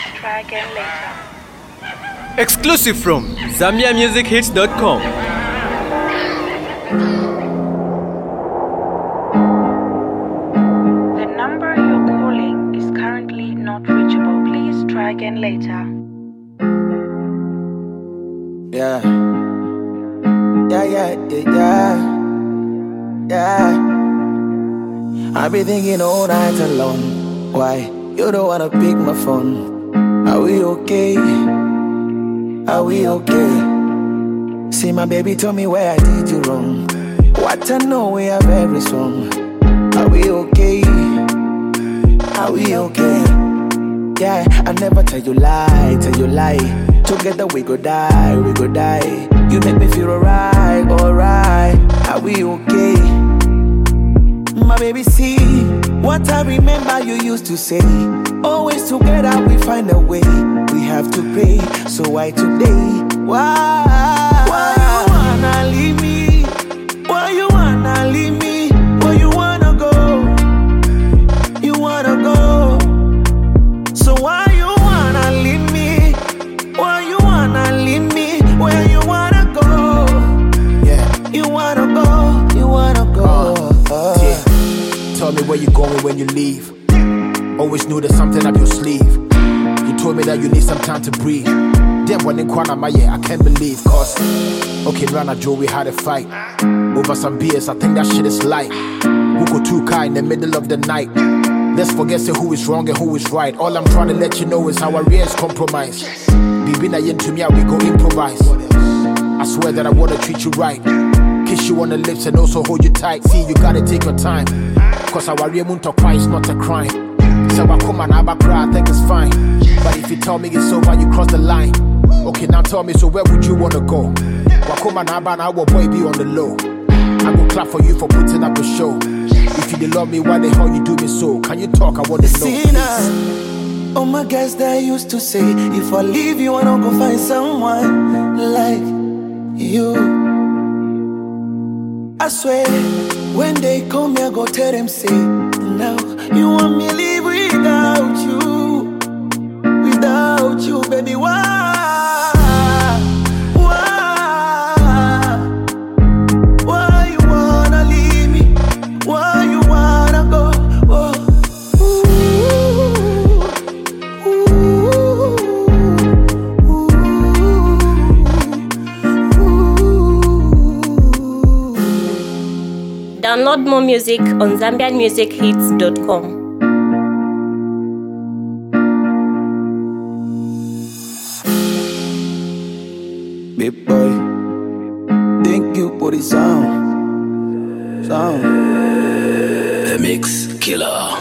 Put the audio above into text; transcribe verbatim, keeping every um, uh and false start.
try again later. Exclusive from Zambia Music Hits dot com. The number you're calling is currently not reachable. Please try again later. Yeah. Yeah, yeah, yeah, yeah. Yeah. I've been thinking all night alone. Why you don't wanna pick my phone? Are we okay? Are we okay? See, my baby told me where I did you wrong. What I know we are very strong. Are we okay? Are we okay? Yeah, I never tell you lie, tell you lie. Together we go die, we go die. You make me feel alright, alright. Are we okay? My baby, see what I remember you used to say. Always together we find a way. We have to pray, so why today? Why? Why you wanna leave me? Why you wanna leave me? Where you wanna go? You wanna go. So why you wanna leave me? Why you wanna leave me? Where you wanna go? Yeah, you wanna go, you wanna go. Uh, yeah. Tell me where you going when you leave. Always knew there's something up your sleeve. You told me that you need some time to breathe. Damn, when in Kwana Maye, I can't believe. Cause, okay, Rana Joe, we had a fight over some beers, I think that shit is light. Wuko Tuka in the middle of the night. Let's forget say who is wrong and who is right. All I'm trying to let you know is how our rears compromise. Bibi na yen to me, we go improvise. I swear that I wanna treat you right. Kiss you on the lips and also hold you tight. See, you gotta take your time. Cause our rear moon to cry is not a crime. So I come and I cry, I think it's fine. But if you tell me it's over, you cross the line. Okay, now tell me, so where would you wanna go? Wakoma na aba na our boy be on the low. I go clap for you for putting up a show. If you didn't love me, why the hell you do me so? Can you talk? I want to know. See now, all my guys that used to say, if I leave you, I don't go find someone like you. I swear, when they come here, go tell them, say, now you want me to live without you, without you, baby. Why? Why? Why you wanna leave me? Why you wanna go? Oh. Ooh, ooh, ooh, ooh. Download more music on Zambian Music Hits dot com. Big boy, thank you for the sound. Sound. The Mix Killer.